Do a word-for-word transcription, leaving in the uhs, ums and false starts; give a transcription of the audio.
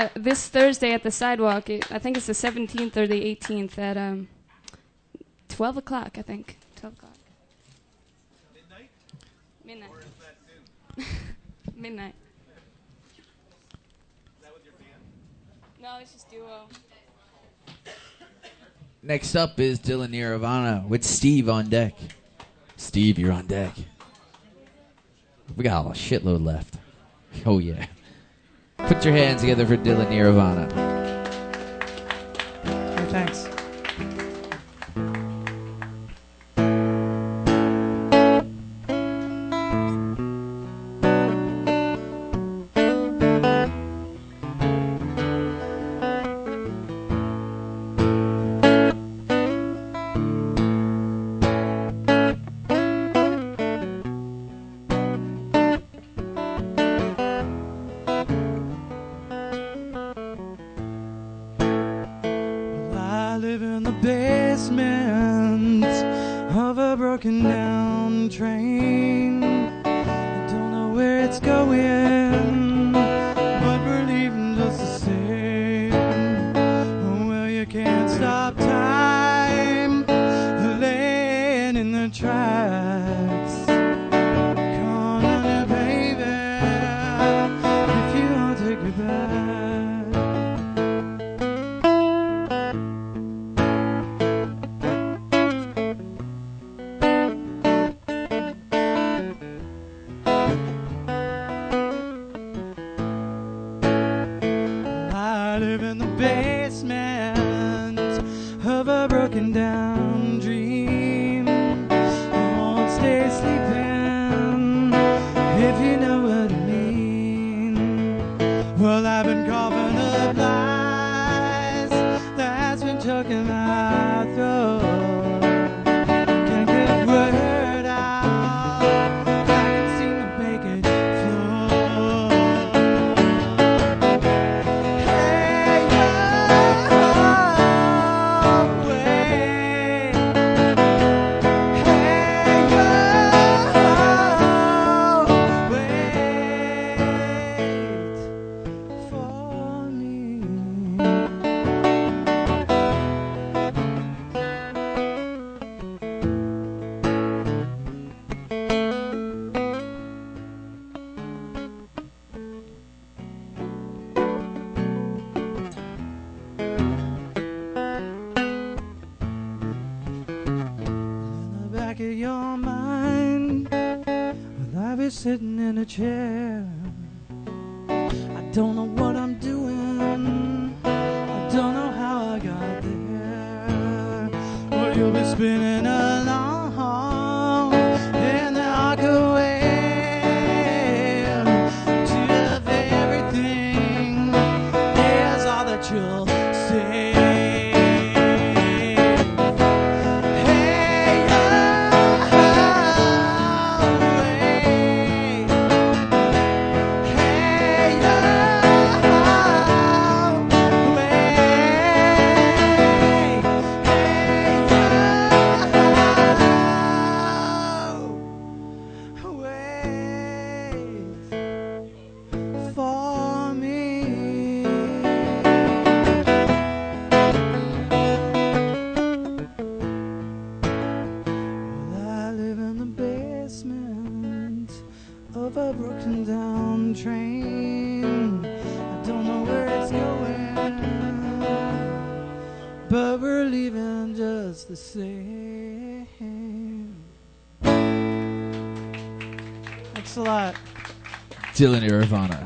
Uh, this Thursday at the Sidewalk, it, I think it's the seventeenth or the eighteenth at um, twelve o'clock, I think. twelve o'clock. Midnight? Midnight. Or is that soon? Midnight. Is that with your band? No, it's just duo. Next up is Dylan Nirvana with Steve on deck. Steve, you're on deck. We got a shitload left. Oh, yeah. Put your hands together for Dylan Nirvana. Hey, thanks. Sitting in a chair, I don't know what I'm doing, I don't know how I got there, but you'll be spinning along in the dark away to everything is all that you'll say. The same. Thanks a lot. Dylan Nirvana.